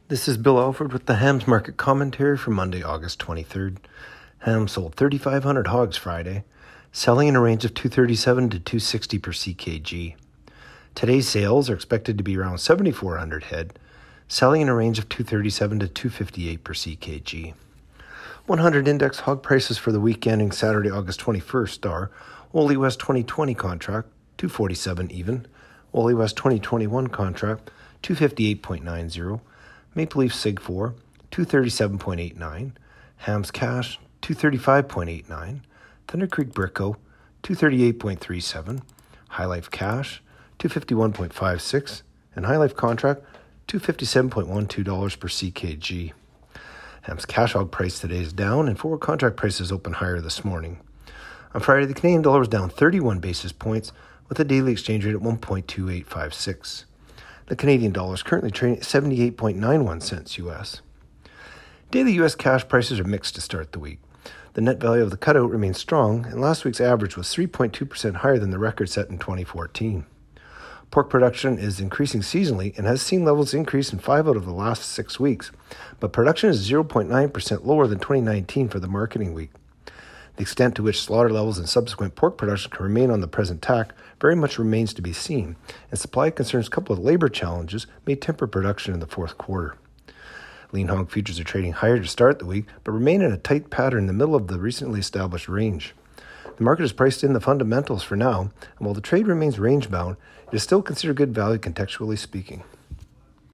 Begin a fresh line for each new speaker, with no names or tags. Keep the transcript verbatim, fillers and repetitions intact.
This is Bill Alford with the Hams Market Commentary for Monday, August twenty-third. Hams sold thirty-five hundred hogs Friday, selling in a range of two thirty-seven to two sixty per C K G. Today's sales are expected to be around seventy-four hundred head, selling in a range of two thirty-seven to two fifty-eight per C K G. one hundred index hog prices for the week ending Saturday, August twenty-first are Wooly West twenty twenty contract, two forty-seven even, Wooly West twenty twenty-one contract, two fifty-eight point nine zero, Maple Leaf Sig four, two thirty-seven point eight nine, Hams Cash, two thirty-five point eight nine, Thunder Creek Brico, two thirty-eight point three seven, High Life Cash, two fifty-one point five six, and High Life Contract, two fifty-seven point one two dollars per C K G. Hams Cash hog price today is down, and forward contract prices open higher this morning. On Friday, the Canadian dollar was down thirty-one basis points, with a daily exchange rate at one point two eight five six. The Canadian dollar is currently trading at seventy-eight point nine one cents U S. Daily U S cash prices are mixed to start the week. The net value of the cutout remains strong, and last week's average was three point two percent higher than the record set in twenty fourteen. Pork production is increasing seasonally and has seen levels increase in five out of the last six weeks, but production is zero point nine percent lower than twenty nineteen for the marketing week. The extent to which slaughter levels and subsequent pork production can remain on the present tack very much remains to be seen, and supply concerns coupled with labor challenges may temper production in the fourth quarter. Lean hog futures are trading higher to start the week, but remain in a tight pattern in the middle of the recently established range. The market has priced in the fundamentals for now, and while the trade remains range-bound, it is still considered good value contextually speaking.